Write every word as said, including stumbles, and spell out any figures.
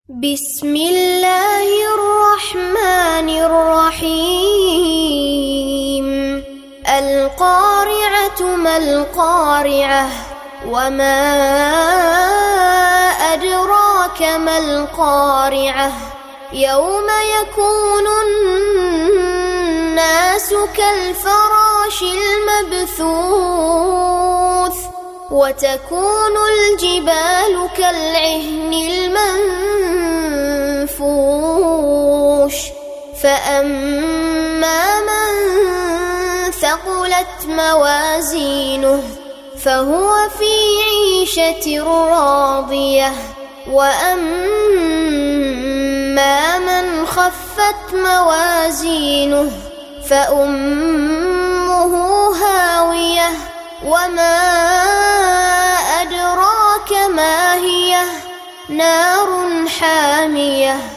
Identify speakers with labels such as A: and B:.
A: بسم الله الرحمن الرحيم. القارعة ما القارعة وما أدراك ما القارعة يوم يكون الناس كالفراش المبثوث وتكون الجبال كالعهن المنفوش فأما من ثقلت موازينه فهو في عيشة راضية وأما من خفت موازينه فأمه هاوية وما أدراك ما هي نار حامية